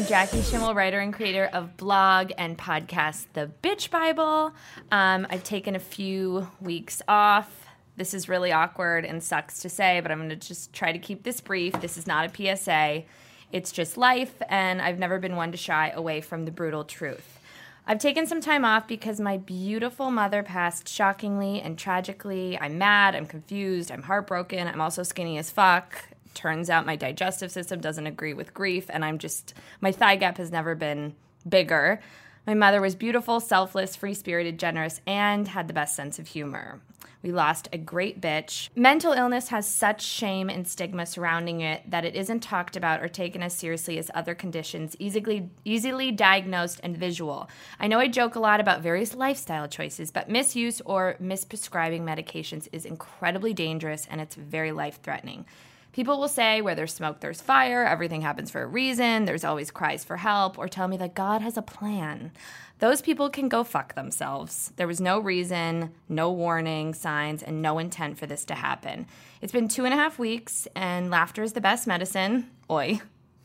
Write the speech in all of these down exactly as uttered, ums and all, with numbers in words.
I'm Jackie Schimmel, writer and creator of blog and podcast The Bitch Bible. Um, I've taken a few weeks off. This is really awkward and sucks to say, but I'm going to just try to keep this brief. This is not a P S A. It's just life, and I've never been one to shy away from the brutal truth. I've taken some time off because my beautiful mother passed shockingly and tragically. I'm mad, I'm confused, I'm heartbroken, I'm also skinny as fuck. Turns out my digestive system doesn't agree with grief, and I'm just, my thigh gap has never been bigger. My mother was beautiful, selfless, free-spirited, generous, and had the best sense of humor. We lost a great bitch. Mental illness has such shame and stigma surrounding it that it isn't talked about or taken as seriously as other conditions, easily easily diagnosed and visual. I know I joke a lot about various lifestyle choices, but misuse or misprescribing medications is incredibly dangerous, and it's very life-threatening. People will say, where there's smoke, there's fire, everything happens for a reason, there's always cries for help, or tell me that God has a plan. Those people can go fuck themselves. There was no reason, no warning, signs, and no intent for this to happen. It's been two and a half weeks, and laughter is the best medicine. Oi.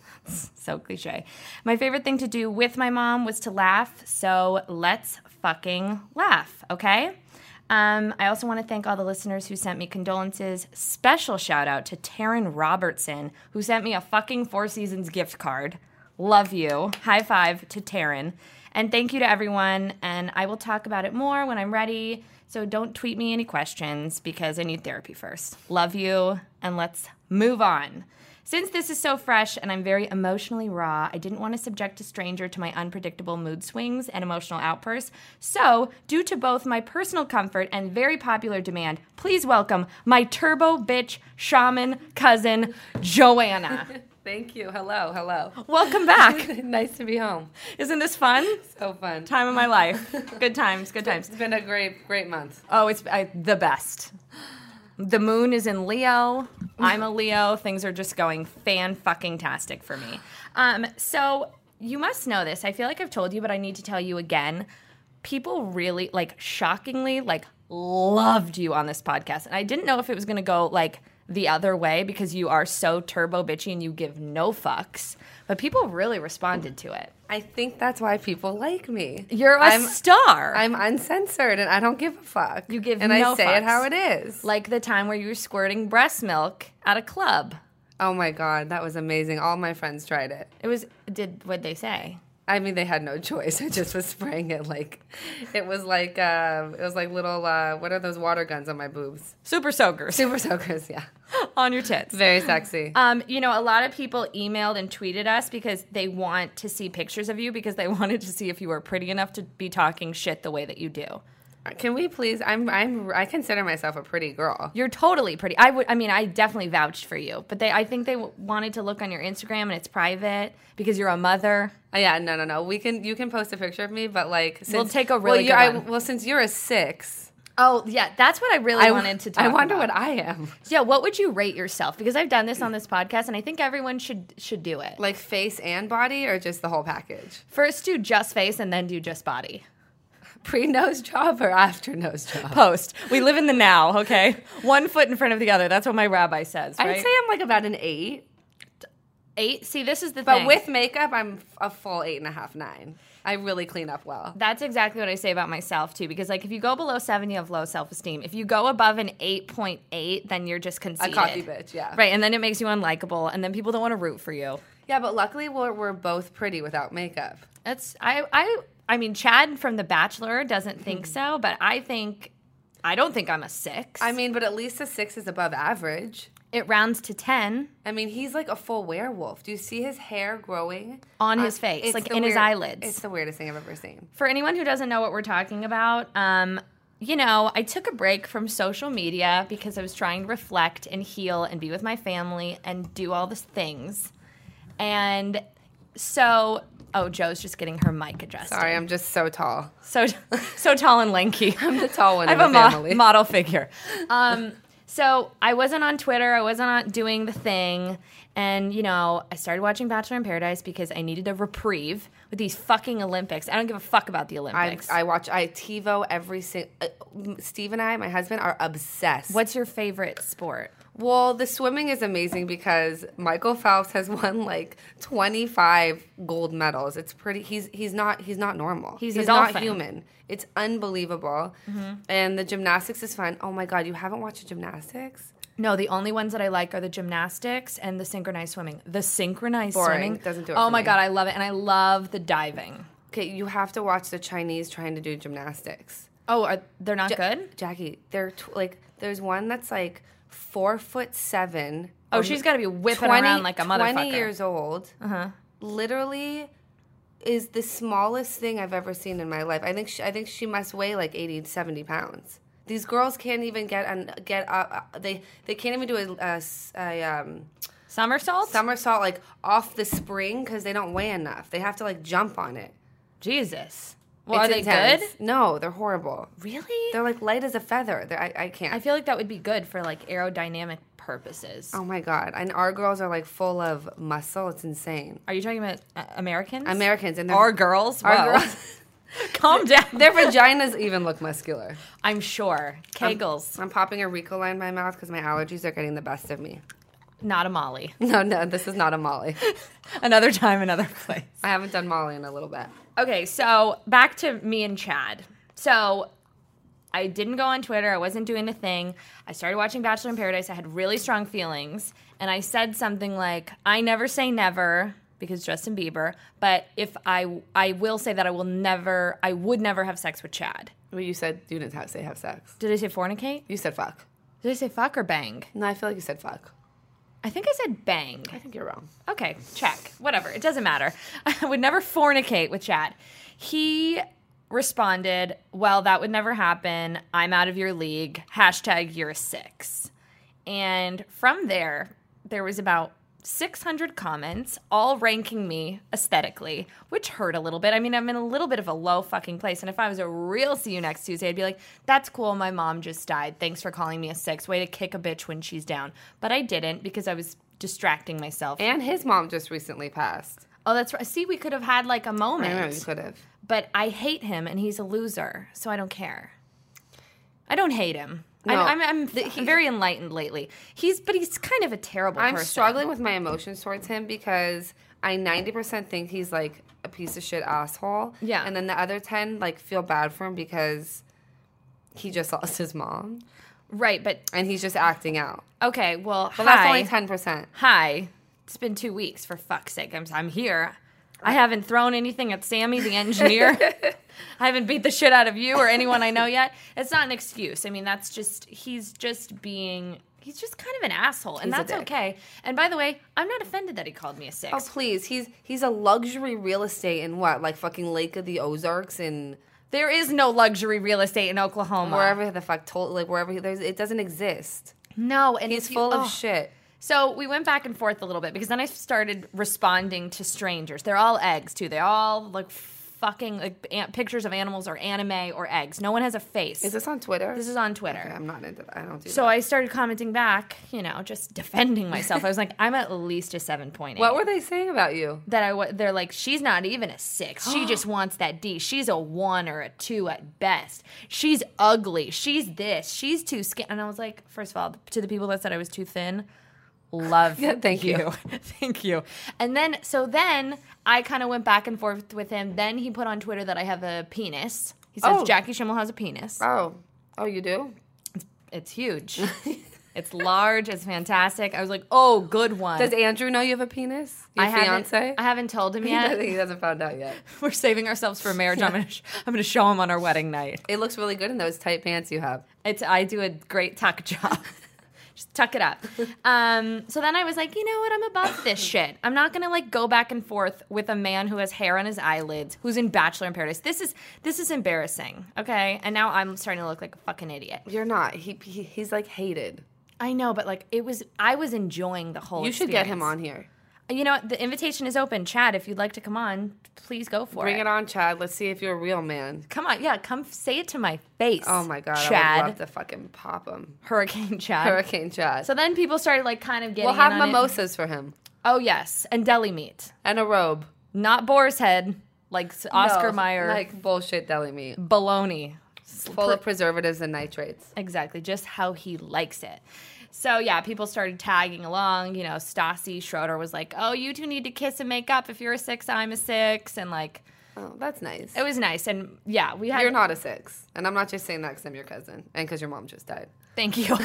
So cliche. My favorite thing to do with my mom was to laugh, so let's fucking laugh, okay? Um, I also want to thank all the listeners who sent me condolences. Special shout out to Taryn Robertson, who sent me a fucking Four Seasons gift card. Love you. High five to Taryn. And thank you to everyone. And I will talk about it more when I'm ready. So don't tweet me any questions because I need therapy first. Love you. And let's move on. Since this is so fresh and I'm very emotionally raw, I didn't want to subject a stranger to my unpredictable mood swings and emotional outbursts. So, due to both my personal comfort and very popular demand, please welcome my turbo bitch shaman cousin, Joanna. Thank you. Hello. Hello. Welcome back. Nice to be home. Isn't this fun? So fun. Time of my life. Good times. Good times. It's been a great, great month. Oh, it's I, the best. The moon is in Leo. I'm a Leo. Things are just going fan-fucking-tastic for me. Um, so you must know this. I feel like I've told you, but I need to tell you again. People really, like, shockingly, like, loved you on this podcast. And I didn't know if it was going to go, like, the other way because you are so turbo bitchy and you give no fucks. But people really responded to it. I think that's why people like me. You're a I'm, star. I'm uncensored and I don't give a fuck. You give and no I say fucks. it how it is. Like the time where you were squirting breast milk at a club. Oh my God, that was amazing. All my friends tried it. It was, did, what'd they say? I mean, they had no choice. I just was spraying it like, it was like, uh, it was like little, uh, what are those water guns on my boobs? Super soakers. Super soakers, yeah. On your tits. Very sexy. Um, you know, a lot of people emailed and tweeted us because they want to see pictures of you because they wanted to see if you were pretty enough to be talking shit the way that you do. Can we please? I'm I'm I consider myself a pretty girl. You're totally pretty. I would. I mean, I definitely vouched for you, but they. I think they w- wanted to look on your Instagram, and it's private because you're a mother. Uh, yeah, no, no, no. We can. You can post a picture of me, but like, since, we'll take a really well, good I, one. well, since you're a six. Oh yeah, that's what I really I, wanted to talk I wonder about. what I am. Yeah, what would you rate yourself? Because I've done this on this podcast, and I think everyone should should do it. Like face and body, or just the whole package? First do just face, and then do just body. Pre-nose job or after nose job? Post. We live in the now, okay? One foot in front of the other. That's what my rabbi says, right? I'd say I'm like about an eight. Eight? See, this is the but thing. But with makeup, I'm a full eight and a half, nine. I really clean up well. That's exactly what I say about myself, too, because, like, if you go below seven, you have low self-esteem. If you go above an eight point eight, then you're just conceited. A cocky bitch, yeah. Right, and then it makes you unlikable, and then people don't want to root for you. Yeah, but luckily we're, we're both pretty without makeup. That's, I, I, I mean, Chad from The Bachelor doesn't think so, but I think, I don't think I'm a six. I mean, but at least a six is above average. It rounds to ten. I mean, he's like a full werewolf. Do you see his hair growing? On uh, his face, like in weird, his eyelids. It's the weirdest thing I've ever seen. For anyone who doesn't know what we're talking about, um, you know, I took a break from social media because I was trying to reflect and heal and be with my family and do all these things. And so... Oh, Joe's just getting her mic adjusted. Sorry, I'm just so tall. So so tall and lanky. I'm the tall one I in have the a family. mo- model figure. Um, so I wasn't on Twitter. I wasn't on doing the thing. And, you know, I started watching Bachelor in Paradise because I needed a reprieve with these fucking Olympics. I don't give a fuck about the Olympics. I, I watch, I TiVo every single, uh, Steve and I, my husband, are obsessed. What's your favorite sport? Well, the swimming is amazing because Michael Phelps has won like twenty-five gold medals. It's pretty. He's he's not he's not normal. He's, he's a not dolphin. human. It's unbelievable. Mm-hmm. And the gymnastics is fun. Oh my God, you haven't watched the gymnastics? No, the only ones that I like are the gymnastics and the synchronized swimming. The synchronized Boring. swimming Doesn't do it Oh for my me. God, I love it, and I love the diving. Okay, you have to watch the Chinese trying to do gymnastics. Oh, are, they're not Ja- good? Jackie, they're tw- like there's one that's like four foot seven. Oh, um, she's got to be whipping twenty around like a motherfucker. twenty years old. Uh-huh. Literally is the smallest thing I've ever seen in my life. I think she, I think she must weigh like eighty, seventy pounds. These girls can't even get un, get up. Uh, they they can't even do a, a, s- a, um, Somersaults? somersault like off the spring because they don't weigh enough. They have to like jump on it. Jesus. Well, It's are they intense. good? No, they're horrible. Really? They're like light as a feather. They're, I I can't. I feel like that would be good for like aerodynamic purposes. Oh my God. And our girls are like full of muscle. It's insane. Are you talking about uh, Americans? Americans and their Our girls? Our Whoa. girls. Calm down. Their vaginas even look muscular. I'm sure. Kegels. I'm popping a Ricola in my mouth because my allergies are getting the best of me. Not a Molly. No, no, this is not a Molly. Another time, another place. I haven't done Molly in a little bit. Okay, so back to me and Chad. So I didn't go on Twitter. I wasn't doing the thing. I started watching Bachelor in Paradise. I had really strong feelings. And I said something like, I never say never because Justin Bieber. But if I, I will say that I will never, I would never have sex with Chad. Well, you said you didn't have, say have sex. Did I say fornicate? You said fuck. Did I say fuck or bang? No, I feel like you said fuck. I think I said bang. I think you're wrong. Okay, check. Whatever. It doesn't matter. I would never fornicate with Chad. He responded, well, that would never happen. I'm out of your league. Hashtag you're a six. And from there, there was about six hundred comments, all ranking me aesthetically, which hurt a little bit. I mean, I'm in a little bit of a low fucking place. And if I was a real See You Next Tuesday, I'd be like, that's cool. My mom just died. Thanks for calling me a six. Way to kick a bitch when she's down. But I didn't because I was distracting myself. And his mom just recently passed. Oh, that's right. See, we could have had like a moment. I know, you could have. But I hate him, and he's a loser, so I don't care. I don't hate him. No. I'm, I'm, I'm The- he- very enlightened lately. He's, but he's kind of a terrible I'm person. struggling with my emotions towards him because I ninety percent think he's like a piece of shit asshole. Yeah. And then the other ten like feel bad for him because he just lost his mom Right, but and he's just acting out. okay. Well, But hi, that's only ten percent. hi. It's been two weeks for fuck's sake. I'm, I'm here. I haven't thrown anything at Sammy, the engineer. I haven't beat the shit out of you or anyone I know yet. It's not an excuse. I mean, that's just, he's just being, he's just kind of an asshole. And He's a that's dick. okay. And by the way, I'm not offended that he called me a six. Oh please, he's he's a luxury real estate in what, like fucking Lake of the Ozarks and There is no luxury real estate in Oklahoma. wherever the fuck told like wherever he, there's it doesn't exist. No, and He's if you- full of oh. shit. So we went back and forth a little bit because then I started responding to strangers. They're all eggs too. They're all like fucking like an- pictures of animals or anime or eggs. No one has a face. Is this on Twitter? This is on Twitter. Okay, I'm not into that. I don't do So that. I started commenting back, you know, just defending myself. I was like, I'm at least a seven point eight. What were they saying about you? that I wa- they're like, she's not even a six. She just wants that D. She's a one or a two at best. She's ugly. She's this. She's too skinny. And I was like, first of all, to the people that said I was too thin, love Yeah, thank you. thank you. And then, so then I kind of went back and forth with him. Then he put on Twitter that I have a penis. He says Oh. Jackie Schimmel has a penis. Oh. Oh, you do? It's huge. It's large. It's fantastic. I was like, oh, good one. Does Andrew know you have a penis? Your I haven't, fiance? I haven't told him He yet. doesn't, he hasn't found out yet. We're saving ourselves for marriage. I'm gonna sh- I'm gonna show him on our wedding night. It looks really good in those tight pants you have. It's I do a great tuck job. Just tuck it up. Um, so then I was like, you know what? I'm above this shit. I'm not gonna like go back and forth with a man who has hair on his eyelids, who's in Bachelor in Paradise. This is this is embarrassing. Okay, and now I'm starting to look like a fucking idiot. You're not. He, he He's like hated. I know, but like it was. I was enjoying the whole. You should get him experience. on here. You know, the invitation is open. Chad, if you'd like to come on, please go for Bring it. it on, Chad. Let's see if you're a real man. Come on, yeah, come say it to my face. Oh my god, Chad, I would love to fucking pop him. Hurricane Chad. Hurricane Chad. So then people started like kind of getting. we'll have in on it. mimosas for him Oh yes, and deli meat, and a robe. not boar's head like Oscar No, Mayer like bullshit deli meat, bologna. full of preservatives and nitrates. Exactly, just how he likes it. So, yeah, people started tagging along. You know, Stassi Schroeder was like, oh, you two need to kiss and make up. If you're a six, I'm a six. And, like... Oh, that's nice. It was nice. And, yeah, we had... You're not a six. And I'm not just saying that because I'm your cousin. And because your mom just died. Thank you.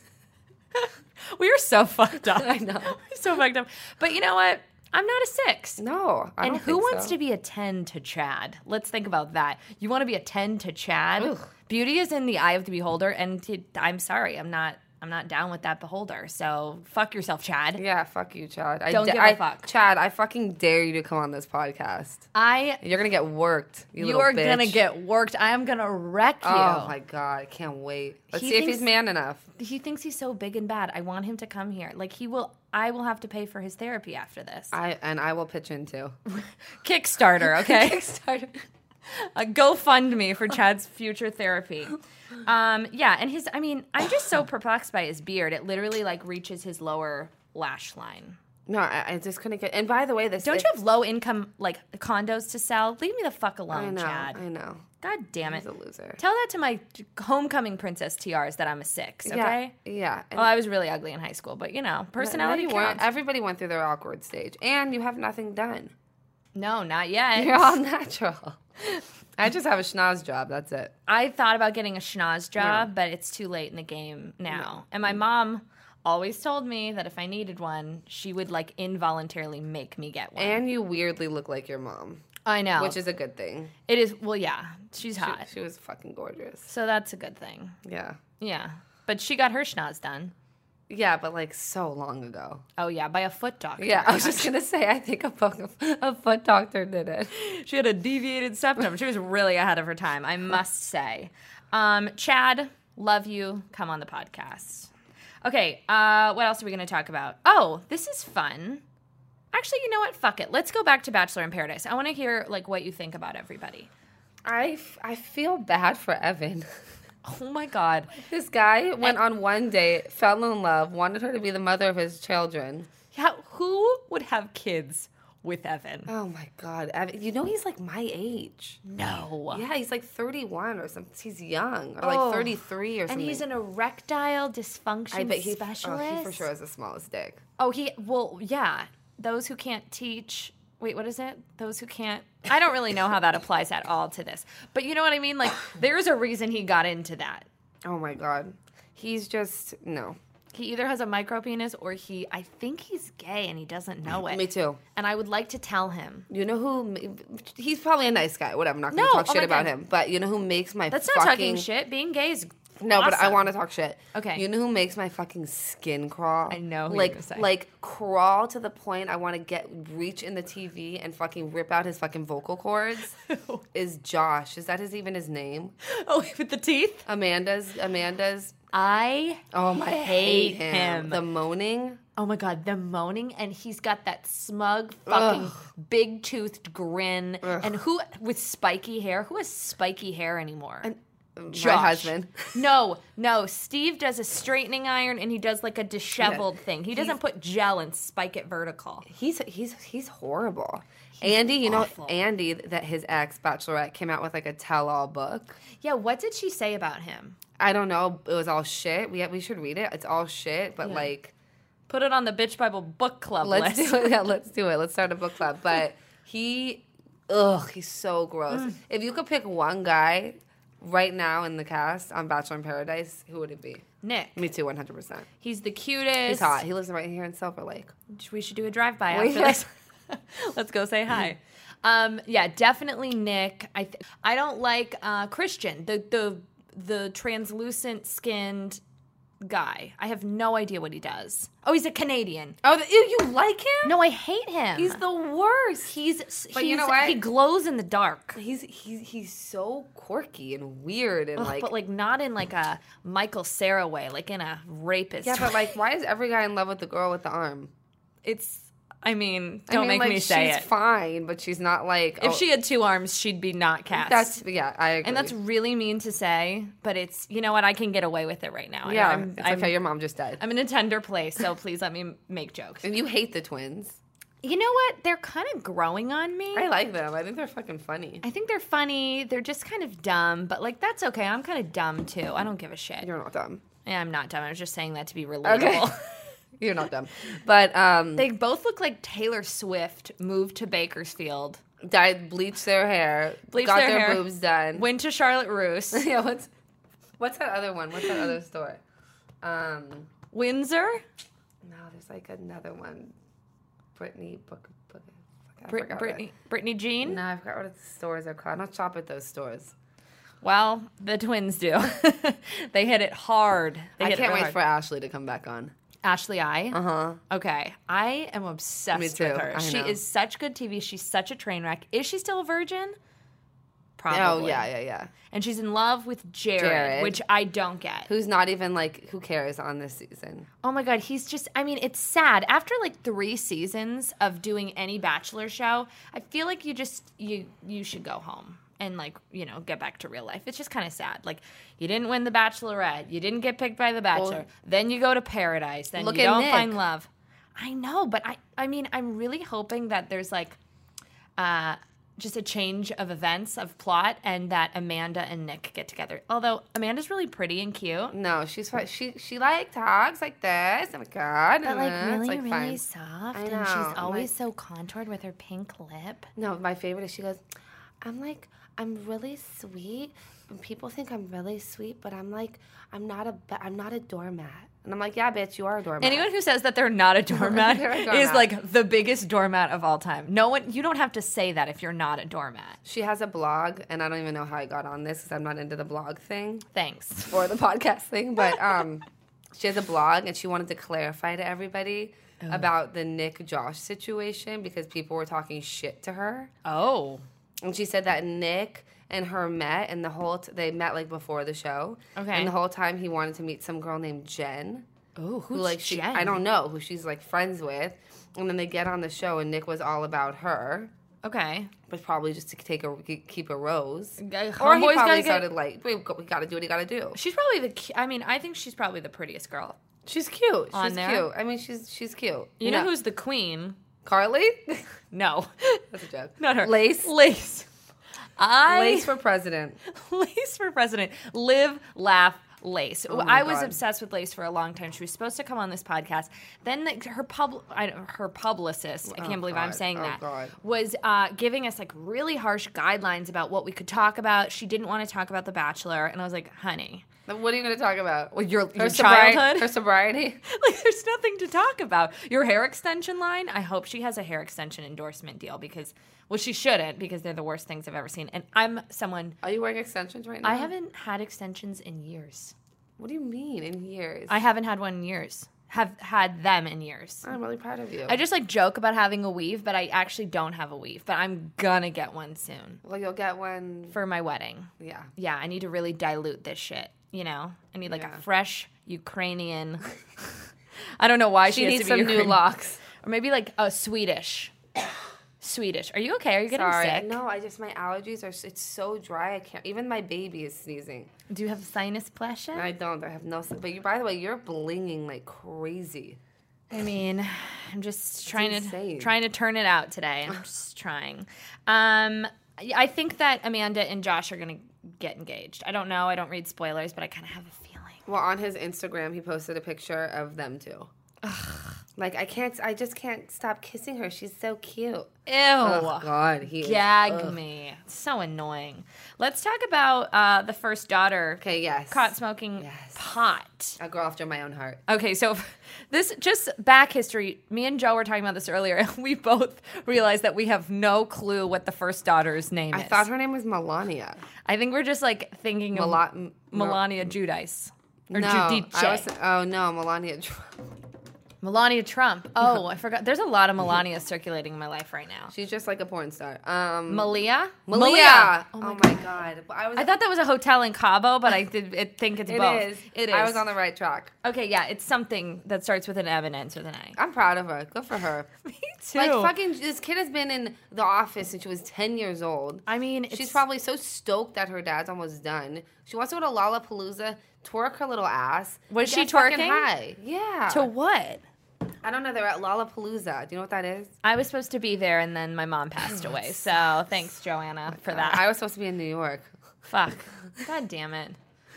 We were so fucked up. I know. So fucked up. But you know what? I'm not a six. No, I and don't who think wants so. to be a ten to Chad? Let's think about that. You want to be a ten to Chad? Ugh. Beauty is in the eye of the beholder, and to, I'm sorry, I'm not. I'm not down with that beholder. So fuck yourself, Chad. Yeah, fuck you, Chad. I Don't da- give a I, fuck. Chad, I fucking dare you to come on this podcast. I. You're gonna get worked. You, You little are bitch. gonna get worked. I am gonna wreck you. Oh my god, I can't wait. Let's He see if thinks- he's man enough. He thinks he's so big and bad. I want him to come here. Like he will. I will have to pay for his therapy after this. I and I will pitch in too. Kickstarter, okay? Kickstarter. A GoFundMe for Chad's future therapy. Um, yeah, and his, I mean, I'm just so perplexed by his beard. It literally, like, reaches his lower lash line. No, I, I just couldn't get. And by the way, this Don't you have low income, like, condos to sell? Leave me the fuck alone, I know. Chad. I know. God damn it. He's a loser. Tell that to my homecoming princess T Rs that I'm a six, okay? Yeah. Yeah. And Well, I was really ugly in high school, but, you know, personality no, you weren't. counts. Everybody went through their awkward stage, and you have nothing done. No, not yet. You're all natural. I just have a schnoz job. That's it. I thought about getting a schnoz job, Yeah. but it's too late in the game now. No. And my mom always told me that if I needed one, she would like involuntarily make me get one. And you weirdly look like your mom, I know. which is a good thing. it is well, yeah. She's She, hot. she was fucking gorgeous. So that's a good thing. Yeah. Yeah. But she got her schnoz done. Yeah, but like so long ago. Oh yeah, by a foot doctor. Yeah, I was just gonna say, I think a, foot- a foot doctor did it. She had a deviated septum. She was really ahead of her time, I must say. Um, Chad, love you. Come on the podcast. Okay, uh, what else are we going to talk about? Oh, this is fun. Actually, you know what? Fuck it. Let's go back to Bachelor in Paradise. I want to hear like what you think about everybody. I, f- I feel bad for Evan. Oh my God. This guy went on one date, fell in love, wanted her to be the mother of his children. Yeah, who would have kids with Evan? Oh my God, Evan! You know he's like my age. No. Yeah, he's like thirty-one or something. He's young, or Oh. like thirty-three or And something. he's an erectile dysfunction I bet he, specialist. Oh, he for sure has the smallest dick. Oh, he, well, yeah. Those who can't teach, wait, what is it? Those who can't, I don't really know how that applies at all to this. But you know what I mean? Like, there's a reason he got into that. Oh my God, he's just no. He either has a micro penis or he, I think he's gay and he doesn't know it. Me too. And I would like to tell him. You know who? He's probably a nice guy. Whatever. I'm not going No, to talk oh shit my about God. him. But you know who makes my That's fucking not talking shit. Being gay is No, but I awesome. want to talk shit. Okay. You know who makes my fucking skin crawl? I know who you're like gonna say. like crawl to the point I want to get reach in the T V and fucking rip out his fucking vocal cords. Is Josh? Is that his even his name? Oh, with the teeth? Amanda's Amanda's. I Oh my, I hate hate him. him. The moaning. Oh my God, the moaning, and he's got that smug, fucking big toothed grin. Ugh. And who with spiky hair? Who has spiky hair anymore? And my Josh. husband. No, no. Steve does a straightening iron, and he does like a disheveled Yeah. thing. He doesn't put gel and spike it vertical. He's he's he's horrible. Andy, you awful. know Andy, that his ex bachelorette came out with like a tell-all book. Yeah, what did she say about him? I don't know. It was all shit. We we should read it. It's all shit, but Yeah. like, Put it on the Bitch Bible book club let's list. do it. Yeah, let's do it. Let's start a book club. But he, ugh, he's so gross. Mm. If you could pick one guy right now in the cast on Bachelor in Paradise, who would it be? Nick. Me too, one hundred percent. He's the cutest. He's hot. He lives right here in Silver Lake. We should do a drive-by We after this. Let's go say hi. Um, yeah, definitely Nick. I th- I don't like uh, Christian, the the the translucent skinned guy. I have no idea what he does. Oh, he's a Canadian. Oh, the, you, you like him? No, I hate him. He's the worst. he's But he's, you know what? He glows in the dark. He's he's he's so quirky and weird and Ugh, like. but like not in like a Michael Cera way, like in a rapist. yeah, but way. like, why is every guy in love with the girl with the arm? it's. I mean, I don't mean, make like, me say she's it. fine, but she's not like. If oh, she had two arms, she'd be not cast. that's yeah, I agree. And that's really mean to say, but it's, you know what, I can get away with it right now. yeah. I'm, it's I'm, okay. Your mom just died, I'm in a tender place, so please let me make jokes. and you hate the twins. You know what? They're kind of growing on me. I like them. I think they're fucking funny. I think they're funny. They're just kind of dumb, but like that's okay. I'm kind of dumb too. I don't give a shit. You're not dumb. Yeah, I'm not dumb. I was just saying that to be relatable. Okay. You're not dumb. But um, They both look like Taylor Swift moved to Bakersfield, dyed, bleached their hair, bleached got their, their, hair, boobs done. went to Charlotte Russe, yeah, what's what's that other one? What's that other store? Um, Windsor, no, there's like another one. Brittany Book. Book I Brit- forgot Brittany, Brittany Jean. What, no, I forgot what the stores are called. I don't shop at those stores. Well, the twins do. They hit it hard. They I hit can't it wait hard. for Ashley to come back on. Ashley I. Uh huh. Okay, I am obsessed Me too. with her. I She know. is such good T V. She's such a train wreck. Is she still a virgin? Probably. Oh yeah, yeah, yeah. And she's in love with Jared, Jared. which I don't get. Who's not even like who cares on this season? Oh my God, he's just, I mean, it's sad. After like three seasons of doing any Bachelor show, I feel like you just, you you should go home and like, you know, get back to real life. It's just kind of sad. Like, you didn't win the Bachelorette. You didn't get picked by the Bachelor. Well, then you go to Paradise. Then look you at don't Nick. find love. I know, but I, I mean, I'm really hoping that there's like, uh, just a change of events, of plot, and that Amanda and Nick get together. Although Amanda's really pretty and cute. No, she's fine. She she like talks like this. Oh my god. But like Uh, really, it's, like, really fine. soft, I and know, she's always like- so contoured with her pink lip. No, my favorite is she goes, I'm like, I'm really sweet. And people think I'm really sweet, but I'm like, I'm not a, ba- I'm not a doormat. And I'm like, yeah, bitch, you are a doormat. Anyone who says that they're not a doormat They're a is doormat. like the biggest doormat of all time. No one, you don't have to say that if you're not a doormat. She has a blog, and I don't even know how I got on this because I'm not into the blog thing Thanks. or the podcast thing, but um, she has a blog, and she wanted to clarify to everybody about the Nick Josh situation because people were talking shit to her. Oh, And she said that Nick and her met, and the whole t- they met like before the show. Okay. And the whole time he wanted to meet some girl named Jen. oh, Who who's like she Jen? I don't know who she's like friends with. And then they get on the show, and Nick was all about her, Okay. but probably just to take a keep a rose. Guy- Or he homeboy's probably gotta get- started like, we, we got to do what he got to do. She's probably the. cu- I mean, I think she's probably the prettiest girl. She's cute. On She's there? cute. I mean, she's she's cute. You know who's the queen? Carly? No, That's a joke. not her. Lace. Lace. I Lace for president. Lace for president. Live, laugh, Lace. Oh my I was God. obsessed with Lace for a long time. She was supposed to come on this podcast. Then the, her pub, I, don't- her publicist, I can't Oh, believe I'm God. saying Oh, that, God. was uh, giving us like really harsh guidelines about what we could talk about. She didn't want to talk about The Bachelor, and I was like, honey, What are you going to talk about? well, your, Her your sobri- childhood. Her sobriety? Like, there's nothing to talk about. Your hair extension line, I hope she has a hair extension endorsement deal because, well, she shouldn't because they're the worst things I've ever seen. And I'm someone, Are you wearing extensions right now? I haven't had extensions in years. What do you mean in years? I haven't had one in years. Have had them in years. I'm really proud of you. I just like joke about having a weave, but I actually don't have a weave. But I'm gonna get one soon well, you'll get one. for my wedding. Yeah. Yeah, I need to really dilute this shit. You know, I need like Yeah. a fresh Ukrainian. I don't know why she, She has needs to be some new Ukrainian. locks. Or maybe like a Swedish. Swedish. Are you okay? Are you getting Sorry. sick? No, I just my allergies are. It's so dry. I can't. Even my baby is sneezing. Do you have sinus pleasure? I don't. I have no. But you. By the way, you're blinging like crazy. I mean, I'm just trying to insane. trying to turn it out today. I'm just trying. Um, I think that Amanda and Josh are gonna get engaged. I don't know. I don't read spoilers, but I kind of have a feeling. Well, on his Instagram, he posted a picture of them two. Like I can't. I just can't stop kissing her. She's so cute. Ew. Oh God, he is- Gag ugh. me. It's so annoying. Let's talk about uh, the first daughter Okay. Yes. caught smoking Yes. pot. A girl after my own heart. Okay, so this just back history. Me and Joe were talking about this earlier, and we both realized that we have no clue what the first daughter's name I is. thought her name was Melania. I think we're just like thinking of Mela- M- Melania Judice or no, Judice. I was, oh no, Melania. Trump. Melania Trump. Oh, I forgot. There's a lot of Melanias circulating in my life right now. She's just like a porn star. Um, Malia? Malia. Oh Oh my my, God. I was. I thought that was a hotel in Cabo, but I did it, think it's it both. is. It is. I was on the right track. Okay, yeah, it's something that starts with an M and ends with an A. I'm proud of her. Good for her. Me too. Like fucking, this kid has been in The Office since she was ten years old. I mean, She's it's- probably so stoked that her dad's almost done. She wants to go to Lollapalooza, twerk her little ass. Was she get fucking twerking? high. Yeah. to what? I don't know. They're at Lollapalooza. Do you know what that is? I was supposed to be there, and then my mom passed away. So thanks, Joanna, for that. I was supposed to be in New York. Fuck. God damn it.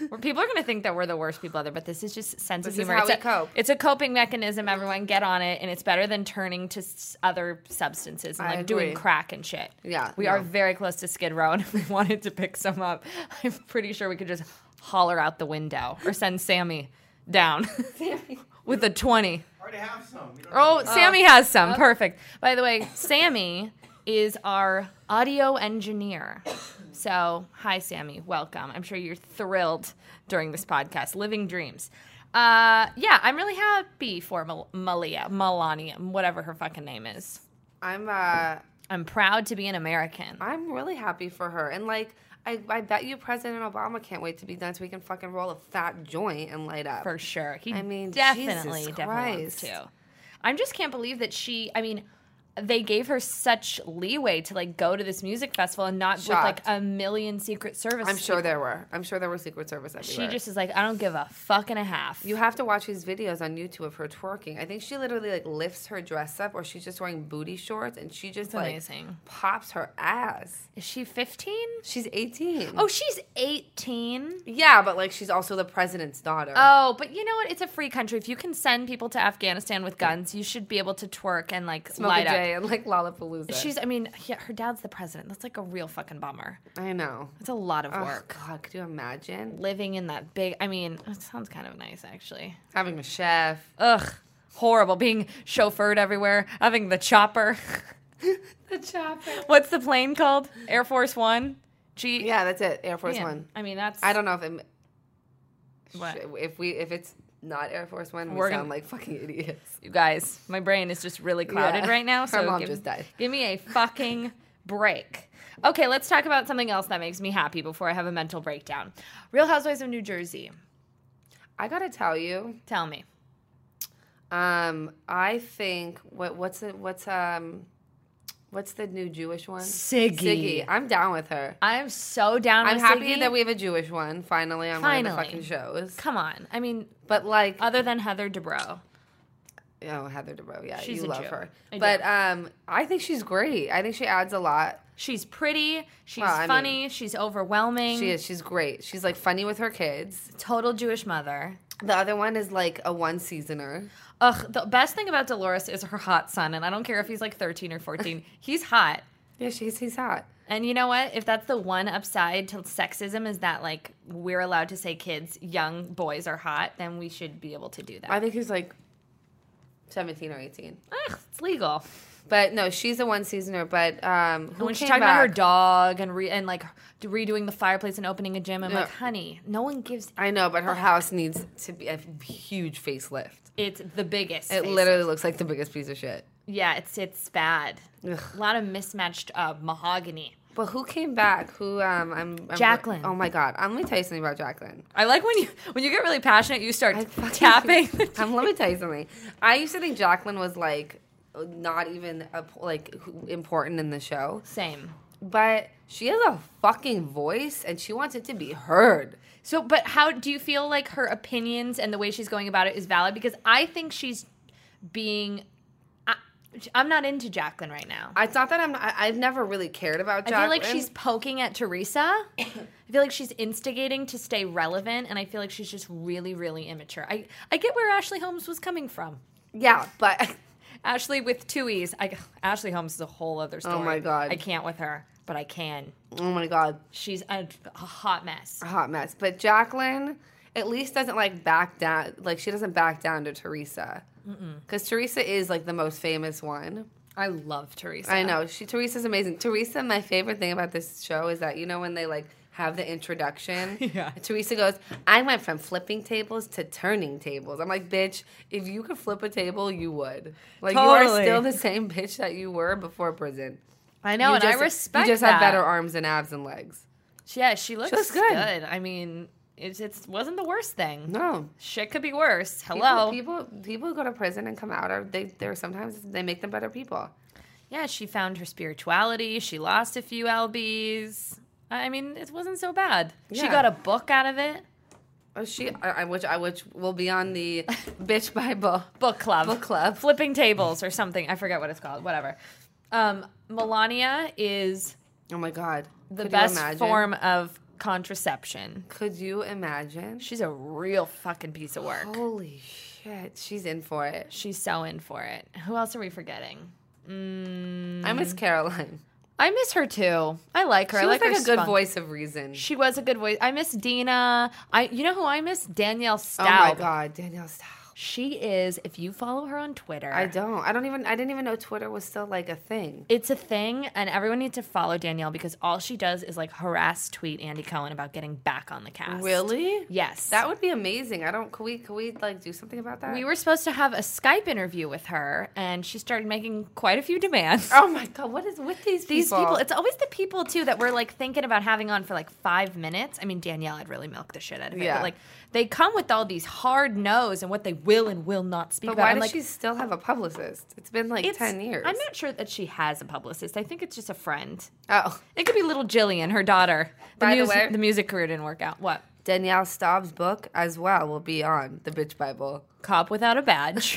Where people are going to think that we're the worst people ever, but this is just sense This of is humor. how it's, we a, cope. it's a coping mechanism. Everyone get on it, and it's better than turning to s- other substances and I like doing agree. crack and shit. Yeah, we no. are very close to Skid Row, and if we wanted to pick some up, I'm pretty sure we could just holler out the window or send Sammy down with a twenty. I already have some. You don't Oh, need to- Sammy has some. Perfect. By the way, Sammy is our audio engineer. So, hi, Sammy. Welcome. I'm sure you're thrilled during this podcast. Living dreams. Uh, yeah, I'm really happy for Mal- Malia, Melania, whatever her fucking name is. I'm uh I'm proud to be an American. I'm really happy for her. And like I, I bet you President Obama can't wait to be done so we can fucking roll a fat joint and light up. For sure. He I mean, definitely, Jesus definitely wants Christ. to. I just can't believe that she, I mean, they gave her such leeway to like go to this music festival and not with like Shocked. a million Secret Service. I'm sure there were. I'm sure there were Secret Service everywhere. She just is like, I don't give a fuck and a half. You have to watch these videos on YouTube of her twerking. I think she literally like lifts her dress up, or she's just wearing booty shorts, and she just It's like amazing. pops her ass. Is she fifteen? She's eighteen. Oh, she's eighteen. yeah, but like she's also the president's daughter. Oh, but you know what? It's a free country. If you can send people to Afghanistan with guns, you should be able to twerk and like Smoke light a up. J and like Lollapalooza. She's, I mean, yeah, her dad's the president. That's like a real fucking bummer. I know. It's a lot of Oh work. God, could you imagine Living in that big, I mean, it sounds kind of nice actually. having a chef? Ugh, horrible. Being chauffeured everywhere, having the chopper. The chopper. What's the plane called? Air Force One? G. Yeah, that's it. Air Force Yeah. One. I mean, that's. I don't know if it, What? if we if it's not Air Force One, we We're sound gonna- like fucking idiots. You guys, my brain is just really clouded Yeah. right now. Her So mom give, just died. give me a fucking break. Okay, let's talk about something else that makes me happy before I have a mental breakdown. Real Housewives of New Jersey. I gotta tell you, Tell me. um, I think what what's the what's um what's the new Jewish one? Siggy. Siggy. I'm down with her. I'm so down I'm with happy Siggy. that we have a Jewish one finally on one of the Finally. fucking shows. Come on. I mean, But like, other than Heather Dubrow. oh, Heather Dubrow, yeah, She's you a love Jew. her. I do. But um, I think she's great. I think she adds a lot. She's pretty. She's Well, I funny. she's overwhelming. She is. She's great. She's like funny with her kids. Total Jewish mother. The other one is like a one seasoner. Ugh, the best thing about Dolores is her hot son, and I don't care if he's like thirteen or fourteen. He's hot. Yeah, she's he's hot. And you know what? If that's the one upside to sexism is that like we're allowed to say kids, young boys are hot, then we should be able to do that. I think he's like seventeen or eighteen. Ugh, it's legal. But no, she's a one seasoner. But um, who When she came talked about her back? dog and re- and like redoing the fireplace and opening a gym, I'm Yeah. like, honey, no one gives. I know, but her house needs to be a huge facelift. It's the biggest. It face. literally looks like the biggest piece of shit. Yeah, it's it's bad. Ugh. A lot of mismatched uh, mahogany. But who came back? Who um I'm, I'm Jacqueline. Oh my god. Um, let me tell you something about Jacqueline. I like when you when you get really passionate, you start I fucking- tapping. Um, let me tell you something. I used to think Jacqueline was like not even a, like important in the show, Same. but she has a fucking voice and she wants it to be heard. So, but how do you feel like her opinions and the way she's going about it is valid? Because I think she's being. I, I'm not into Jacqueline right now. It's not that I'm. I, I've never really cared about I Jacqueline. feel like she's poking at Teresa. I feel like she's instigating to stay relevant, and I feel like she's just really, really immature. I, I get where Ashley Holmes was coming from. yeah, but Ashley with two E's. I, Ashley Holmes is a whole other story. Oh my God. I can't with her, but I can. oh my god, She's a, a hot mess. a hot mess. But Jacqueline at least doesn't like back down. Like she doesn't back down to Teresa because Teresa is like the most famous one. I love Teresa. I know. She Teresa's amazing. Teresa, my favorite thing about this show is that you know when they like have the introduction. Yeah. Teresa goes, I went from flipping tables to turning tables. I'm like, bitch, if you could flip a table, you would. Like you are Totally. still the same bitch that you were before prison. I know, You and just, I respect You just that. have better arms and abs and legs. Yeah, she looks, looks good. good. I mean, it's it wasn't the worst thing. No. Shit could be worse. Hello. People, people, people who go to prison and come out are they? They're sometimes they make them better people. Yeah, she found her spirituality. She lost a few lbs. I mean, it wasn't so bad. She Yeah. got a book out of it. Oh, she, I, I, which I which will be on the bitch Bible Book club. book club. Flipping tables or something. I forget what it's called. Whatever. Um, Melania is Oh my god, the Could you best imagine? form of contraception. Could you imagine? She's a real fucking piece of work. Holy shit. She's in for it. She's so in for it. Who else are we forgetting? Mm, I miss Caroline. I miss her too. I like her. She I was like, like her a good spunk. voice of reason. She was a good voice. I miss Dina. I. You know who I miss? Danielle Staub. Oh my God, Danielle Staub. She is, if you follow her on Twitter. I don't. I don't even, I didn't even know Twitter was still like a thing. It's a thing, and everyone needs to follow Danielle because all she does is like harass tweet Andy Cohen about getting back on the cast. Really? Yes. That would be amazing. I don't, can we, can we like do something about that? We were supposed to have a Skype interview with her, and she started making quite a few demands. Oh my God, what is with these people? These people, it's always the people too that we're like thinking about having on for like five minutes. I mean, Danielle, I'd really milk the shit out of it. Yeah. But like, they come with all these hard no's and what they will and will not speak But about. why I'm does like, she still have a publicist? It's been like it's- ten years. I'm not sure that she has a publicist. I think it's just a friend. Oh. It could be little Jillian, her daughter. The, By the music, way- the music career didn't work out. What? Danielle Staub's book as well will be on the Bitch Bible. Cop Without a Badge.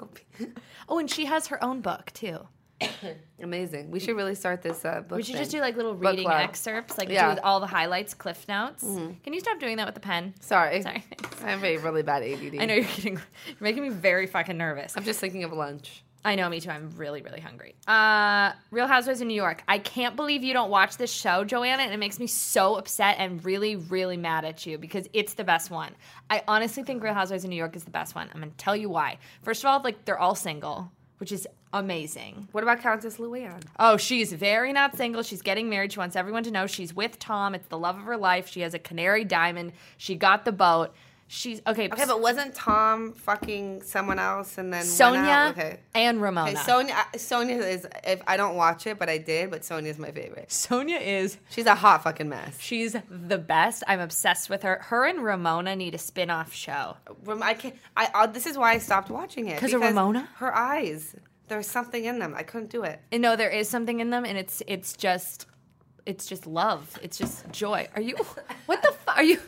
Oh, and she has her own book too. Amazing. We should really start this uh, book We should thing. just do like little Book reading club. excerpts, like Yeah. do all the highlights, cliff notes. Can you stop doing that with the pen? Sorry. Sorry. I have a really bad A D D. I know you're getting, you're making me very fucking nervous. I'm just thinking of lunch. I know, me too. I'm really, really hungry. Uh, Real Housewives of New York. I can't believe you don't watch this show, Joanna, and it makes me so upset and really, really mad at you because it's the best one. I honestly think Real Housewives of New York is the best one. I'm going to tell you why. First of all, like they're all single, which is amazing. What about Countess Luann? Oh, she's very not single. She's getting married. She wants everyone to know she's with Tom. It's the love of her life. She has a canary diamond. She got the boat. She's okay. Okay, but wasn't Tom fucking someone else and then went Sonia out? Okay. and Ramona. Okay, Sonia. Sonia is. If I don't watch it, but I did. But Sonia's my favorite. Sonia is. She's a hot fucking mess. She's the best. I'm obsessed with her. Her and Ramona need a spin-off show. Ram- I can't. I. Uh, this is why I stopped watching it. 'Cause of Ramona? Her eyes. There's something in them. I couldn't do it. And no, there is something in them, and it's it's just it's just love. It's just joy. Are you? What the fuck? Are you?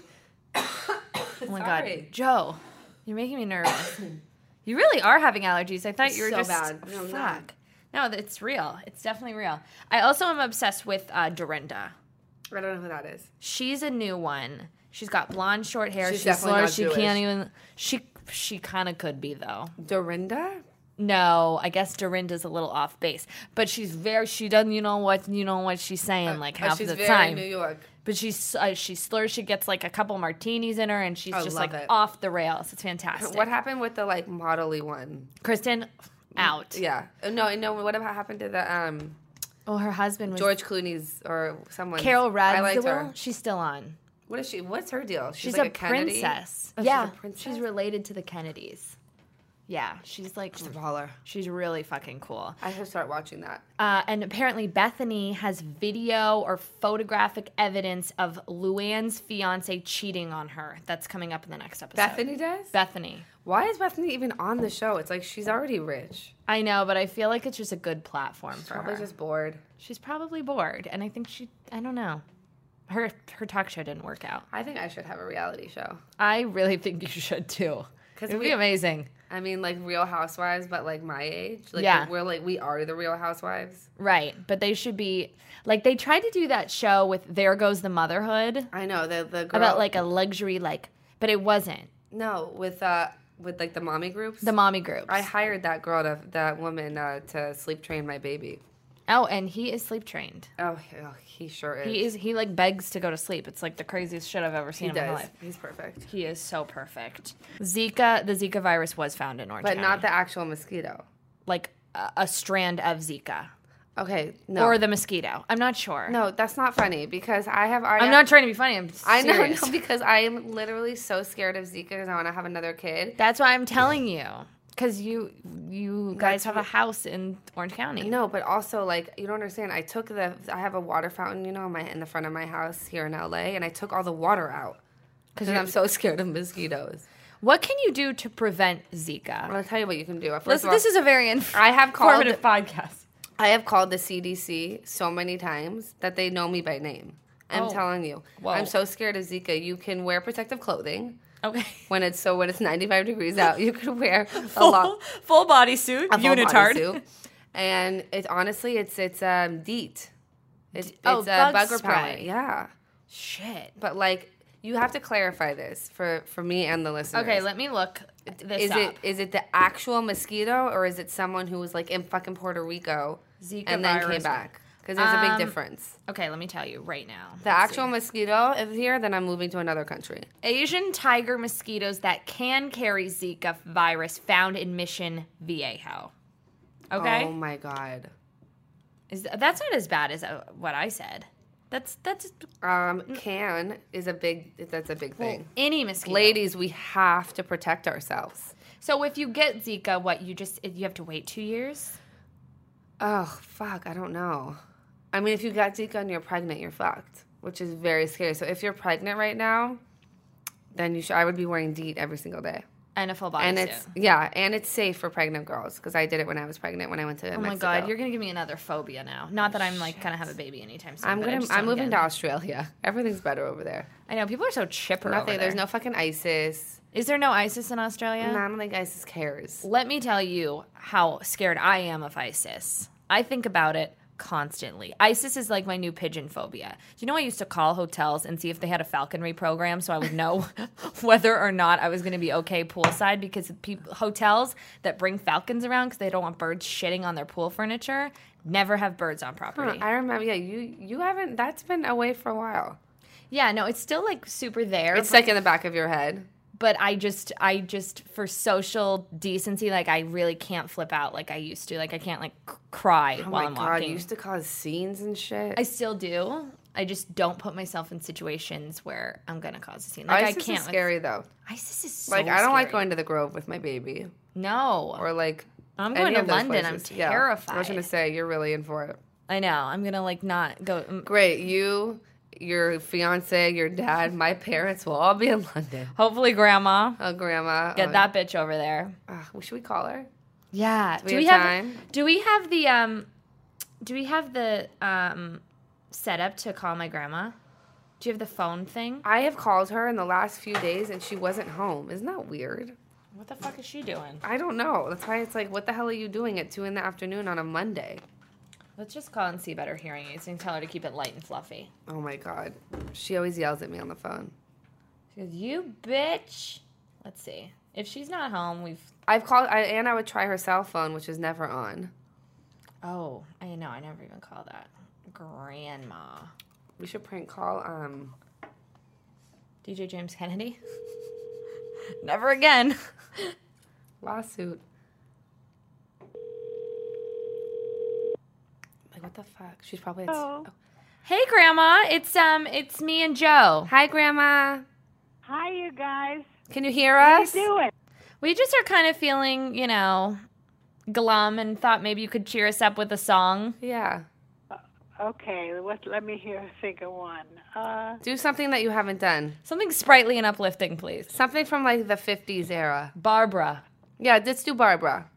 Oh my Sorry. god, Joe, you're making me nervous. You really are having allergies. I thought It's you were so just bad. No, I'm fuck. not. No, it's real. It's definitely real. I also am obsessed with uh, Dorinda. I don't know who that is. She's a new one. She's got blonde, short hair. She's She's definitely slurred. not She Jewish. can't even. She she kind of could be though. Dorinda? No, I guess Dorinda's a little off base, but she's very. She doesn't. You know what? You know what she's saying like Uh, half she's of the very time. New York. But she's uh, she slurs. She gets like a couple martinis in her, and she's I just love like it. off the rails. It's fantastic. What happened with the like modelly one? Kristen out. Yeah. Uh, No, no. What about happened to the um Oh, her husband was George Clooney's or someone? Carol I liked her. Radziwill. She's still on. What is she? What's her deal? She's, like a, Kennedy? princess. Oh, yeah, she's a princess. she's related to the Kennedys. Yeah, she's like She's a baller. she's really fucking cool. I should start watching that. Uh, and apparently Bethany has video or photographic evidence of Luann's fiance cheating on her. That's coming up in the next episode. Bethany does? Bethany. Why is Bethany even on the show? It's like she's already rich. I know, but I feel like it's just a good platform for Probably her. just bored. She's probably bored, and I think she. I don't know. Her her talk show didn't work out. I think I should have a reality show. I really think you should too. 'Cause It'd we- be amazing. I mean, like Real Housewives, but like my age. Like Yeah. we're like we are the Real Housewives. Right, but they should be like they tried to do that show with There Goes the Motherhood I know the the girl about like a luxury like, but it wasn't no with uh with like the mommy groups. the mommy groups. I hired that girl to that woman uh, to sleep train my baby. Oh, and he is sleep trained. Oh, he- oh, he sure is. He is he like begs to go to sleep. It's like the craziest shit I've ever seen He in my does. life. He's perfect. He is so perfect. Zika, the Zika virus was found in Orange But County. not the actual mosquito. like a, a strand of Zika Okay, no. or the mosquito. I'm not sure. no, that's not funny because I have already. I'm not trying to be funny. I'm I know, serious. no, because I am literally so scared of Zika because I want to have another kid. That's why I'm telling you. Because you you guys That's have a what- house in Orange County. No, but also like you don't understand. I took the. I have a water fountain, you know, in my in the front of my house here in L A, and I took all the water out because I'm so scared of mosquitoes. What can you do to prevent Zika? I'll tell you what you can do. First Listen, of all, this is a very inf- I have called. informative podcast. I have called the C D C so many times that they know me by name. I'm Oh. telling you, Whoa. I'm so scared of Zika. You can wear protective clothing Okay. when it's so when it's ninety-five degrees out. You can wear a Full, lot. full bodysuit, a full unitard. bodysuit. And it's honestly it's it's um DEET. It's it's Oh, a bug bug spray. repellent. Yeah. Shit. But like, you have to clarify this for, for me and the listeners. Okay, let me look this is up. it is it the actual mosquito or is it someone who was like in fucking Puerto Rico Zika and then virus. came back? Because there's a big Um, difference. Okay, let me tell you right now. The Let's actual see. mosquito is here, then I'm moving to another country. Asian tiger mosquitoes that can carry Zika virus found in Mission Viejo. Okay? Oh my god. Is that's not as bad as uh, what I said. That's that's Um, can is a big. That's a big thing. any mosquito. Ladies, we have to protect ourselves. So if you get Zika, what you just you have to wait two years? Oh fuck, I don't know. I mean, if you got Zika and you're pregnant, you're fucked, which is very scary. So if you're pregnant right now, then you should. I would be wearing DEET every single day. And a full body And suit. it's yeah, and it's safe for pregnant girls because I did it when I was pregnant when I went to Oh Mexico. my god, you're gonna give me another phobia now. Not that I'm like gonna have a baby anytime soon. I'm but I gonna. just I'm don't moving get to it. Australia. Everything's better over there. I know people are so chipper. Nothing. over There's there. no fucking ISIS. Is there no ISIS in Australia? And I don't think ISIS cares. Let me tell you how scared I am of ISIS. I think about it constantly. ISIS is like my new pigeon phobia. Do you know I used to call hotels and see if they had a falconry program so I would know whether or not I was going to be okay poolside because people, hotels that bring falcons around because they don't want birds shitting on their pool furniture never have birds on Huh, property. I remember. Yeah, you you haven't. That's been away for a while. Yeah, no, it's still like super there. It's like in the back of your head. But I just, I just, for social decency, like I really can't flip out like I used to. Like I can't like c- cry Oh while my I'm god, walking. you used to cause scenes and shit. I still do. I just don't put myself in situations where I'm gonna cause a scene. Like ISIS I can't. is scary though. Like, ISIS is so Like I don't like scary. going to the Grove with my baby No, or like. I'm any going to of those London. I'm places. Yeah. terrified. I was gonna say you're really in for it. I know. I'm gonna like not go. mm, Great, you, your fiance, your dad, my parents will all be in London. Hopefully, Grandma Oh, grandma, get oh, that bitch over there. Uh, should we call her? Yeah. Do we have time? Do we have the um? Do we have the um, setup to call my grandma? Do you have the phone thing? I have called her in the last few days and she wasn't home. Isn't that weird? What the fuck is she doing? I don't know. That's why it's like, what the hell are you doing at two in the afternoon on a Monday? Let's just call and see about her hearing aids and tell her to keep it light and fluffy. Oh my god, she always yells at me on the phone. She goes, "You bitch." Let's see. If she's not home, we've. I've called, I, and I would try her cell phone, which is never on. Oh, I know. I never even call that. Grandma. We should prank call. Um, D J James Kennedy. Never again. lawsuit. Like what the fuck? She's probably. At, Hello. oh. Hey, Grandma. It's um, it's me and Joe. Hi, Grandma. Hi, you guys. Can you hear How us? you doing? We just are kind of feeling, you know, glum, and thought maybe you could cheer us up with a song. Yeah. Okay, what, let me hear. Think of one. Uh, Do something that you haven't done. Something sprightly and uplifting, please. Something from like the fifties era. Barbara. Yeah, let's do Barbara.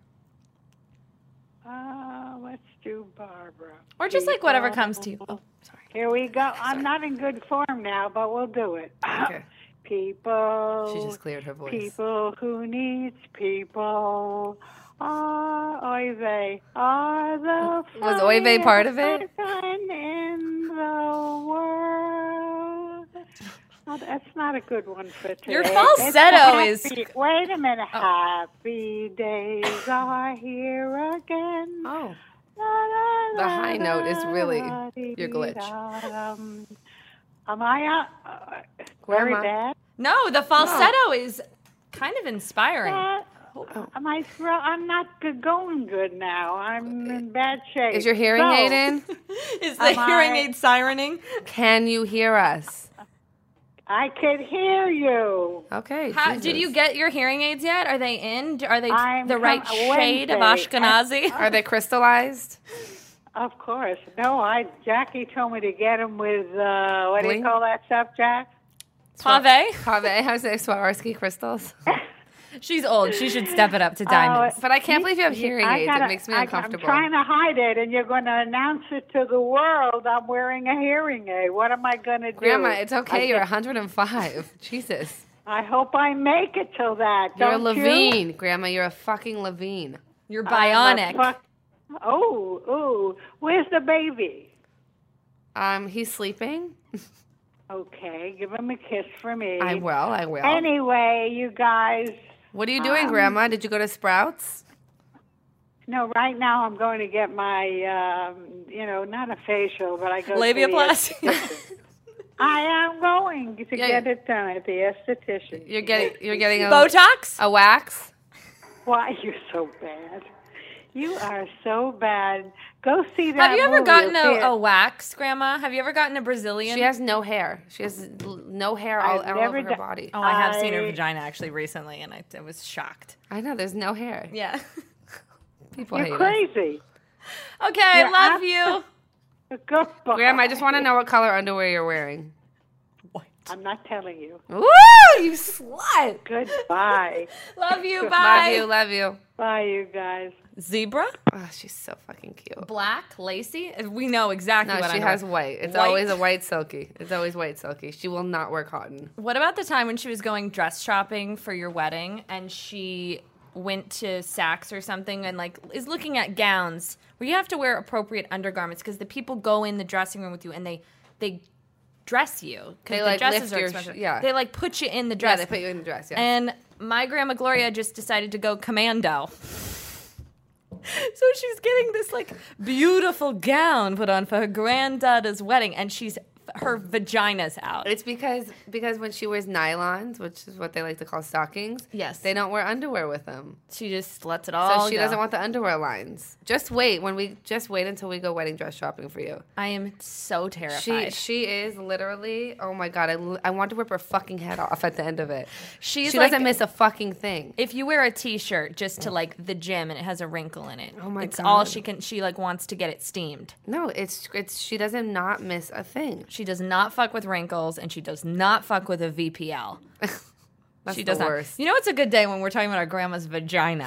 uh, let's do Barbara. Or just like whatever comes to you. Oh, sorry. Here we go. I'm not in good form now, but we'll do it. Okay. People. She just cleared her voice. People who needs people. Are oy vey, are the Was oy vey part of it? funniest in the world. Oh, that's not a good one for today. Your It's falsetto a is- happy- Wait a minute. Happy days are here again. Oh. La, la, The high la, note is really la, your glitch. dee-dee-dum. Am I uh, uh, very Grandma. bad? No, the falsetto is kind of inspiring. Uh, Am I thro- I'm not g- going good now. I'm in bad shape. Is your hearing So, aid in? Is the Am hearing I- aid sirening? Can you hear us? I could hear you. Okay. How, Jesus. did you get your hearing aids yet? Are they in? Are they I'm the right com- shade of Wednesday. Ashkenazi? Are they crystallized? Of course. No, I. Jackie told me to get them with uh, what do Bling? you call that stuff, Jack? Pave? Pave, how's it? Swarovski crystals. She's old. She should step it up to diamonds. But I can't believe you have hearing I aids. gotta- It makes me I- uncomfortable. I'm trying to hide it, and you're going to announce it to the world. I'm wearing a hearing aid. What am I going to do? Grandma, it's okay. I You're guess- one hundred five. Jesus. I hope I make it till that. You're a don't you? Levine. Grandma, you're a fucking Levine. You're I'm a bionic. fuck- Oh, oh, where's the baby? Um, he's sleeping. Okay, give him a kiss for me. I will, I will. Anyway, you guys. What are you doing, um, Grandma? Did you go to Sprouts? No, right now I'm going to get my, um, you know, not a facial, but I go Labiaplasty. to the esthetician. I am going to Yeah. get it done at the esthetician. You're getting, you're getting a, Botox? a wax? Why, you're so bad. You are so bad. Go see that Have you ever movie. gotten You'll see a, it. a wax, Grandma? Have you ever gotten a Brazilian? She has no hair. She has l- no hair all, I've all never over her do- body. Oh, I have seen her I- vagina actually recently, and I, I was shocked. I know, there's no hair. Yeah. People You're hate us. crazy. Okay, You're love abs- you. Goodbye. Graham, I just want to know what color underwear you're wearing. I'm not telling you. Woo! You slut! Goodbye. Love you. Love Bye. you, love you. Bye, you guys. Zebra? Oh, she's so fucking cute. Black? Lacy? We know exactly No, what she underwear. has white. It's White? always a white silky. It's always white silky. She will not wear cotton. What about the time when she was going dress shopping for your wedding and she went to Saks or something and like is looking at gowns where you have to wear appropriate undergarments because the people go in the dressing room with you and they they dress you because They, the like, dresses lift are your expensive. sh- yeah. They like put you in the Yeah, dress. they put you in the dress, yeah. And my grandma Gloria just decided to go commando. So she's getting this like beautiful gown put on for her granddaughter's wedding, and she's her vagina's out. It's because because when she wears nylons, which is what they like to call stockings, Yes. they don't wear underwear with them. She just lets it So all she go. doesn't want the underwear lines. Just wait when we just wait until we go wedding dress shopping for you. I am so She terrified. she is literally, oh my god, I, l- I want to rip her fucking head off at the end of it. She's she like, doesn't miss a fucking thing. if you wear a t-shirt just to like the gym and it has a wrinkle in it, Oh my it's all God. she can. She like wants to get it steamed. No, it's it's she doesn't not miss a thing. She does not fuck with wrinkles, and she does not fuck with a V P L. That's She the does not. worst. You know, it's a good day when we're talking about our grandma's vagina.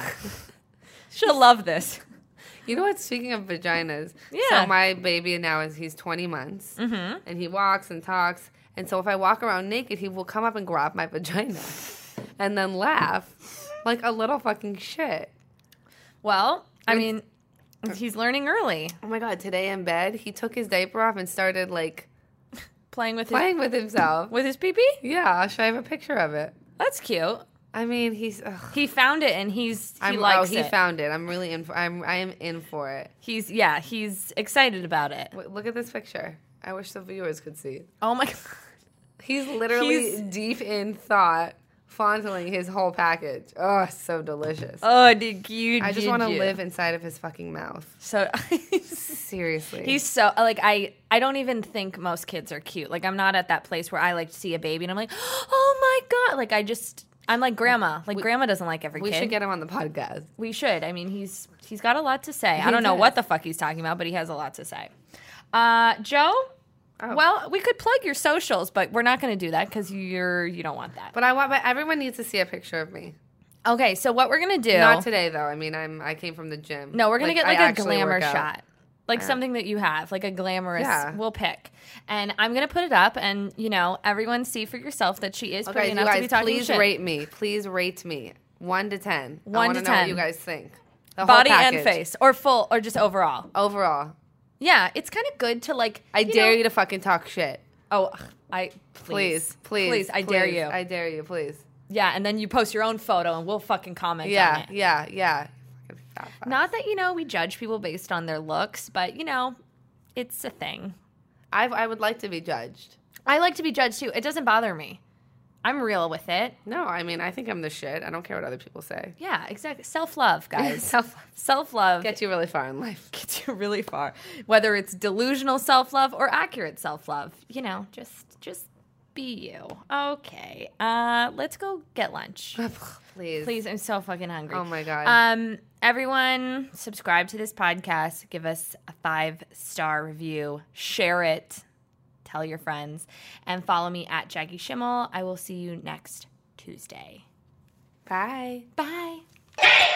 She'll love this. You know what? Speaking of vaginas, Yeah. so my baby now is he's twenty months, Mm-hmm. and he walks and talks, and so if I walk around naked, he will come up and grab my vagina, and then laugh like a little fucking shit. Well, I It's- mean, he's learning early, Oh my god! Today in bed, he took his diaper off and started like playing with playing with himself. his with his pee pee. Yeah, I'll show you a picture of it. That's cute. I mean, he's. Ugh. He found it, and he's he I'm, likes oh, he it. found it. I'm really in. For, I'm. I am in for it. He's yeah, he's excited about it. Wait, look at this picture. I wish the viewers could see it. Oh my god. He's literally He's- deep in thought, fondling his whole package. Oh, so delicious. Oh, did you? I just did want to you. live inside of his fucking mouth. So Seriously. he's so like I. I don't even think most kids are cute. Like I'm not at that place where I like to see a baby and I'm like, oh my god. Like I just. I'm like grandma. Like grandma doesn't like every we kid. should get him on the podcast. We should. I mean, he's he's got a lot to say. I He don't know does. what the fuck he's talking about, but he has a lot to say. Uh, Joe. Oh. Well, we could plug your socials, but we're not going to do that because you're you don't want that. But I want. But everyone needs to see a picture of me. Okay, so what we're gonna do? Not today though. I mean, I'm. I came from the gym. No, we're gonna get I like a actually glamour work out. shot, like something that you have, like a glamorous. Yeah. We'll pick, and I'm gonna put it up, and you know, everyone see for yourself that she is pretty Okay, you enough to be guys, talking please shit. rate me. Please rate me. One to ten. I One wanna to know what ten. you guys think. The whole Body and package. face, or full, or just overall. Overall, Yeah, it's kind of good to like. I you dare know- you to fucking talk shit. Oh, I Please, please, please, I dare you. I dare you, please. Yeah, and then you post your own photo, and we'll fucking comment on Yeah, it. yeah, yeah. Fucking fat fuck. Not that you know we judge people based on their looks, but you know, it's a thing. I I would like to be judged. I like to be judged too. It doesn't bother me. I'm real with it. No, I mean I think I'm the shit. I don't care what other people say. Yeah, exactly. Self love, guys. Self Self love gets you really far in life. gets you really far. Whether it's delusional self love or accurate self love, you know, just just be you. Okay. Uh, let's go get lunch. Please, Please, I'm so fucking hungry. Oh my god. Um, everyone, subscribe to this podcast. Give us a five star review. Share it. Tell your friends, and follow me at Jackie Schimmel. I will see you next Tuesday. Bye. Bye.